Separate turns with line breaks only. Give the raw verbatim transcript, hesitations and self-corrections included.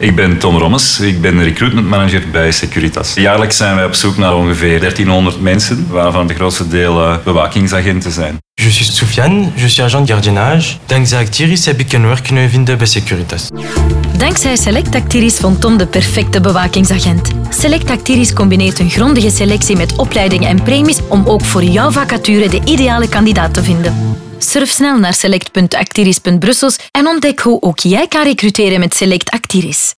Ik ben Tom Rommes, ik ben recruitment manager bij Securitas. Jaarlijks zijn wij op zoek naar ongeveer dertienhonderd mensen, waarvan de grootste deel uh, bewakingsagenten zijn.
Je suis Soufiane, je suis agent de gardiennage. Dankzij Actiris heb ik een werk kunnen vinden bij Securitas.
Dankzij Select Actiris vond Tom de perfecte bewakingsagent. Select Actiris combineert een grondige selectie met opleidingen en premies om ook voor jouw vacature de ideale kandidaat te vinden. Surf snel naar select punt actiris punt brussels en ontdek hoe ook jij kan recruteren met Select Actiris.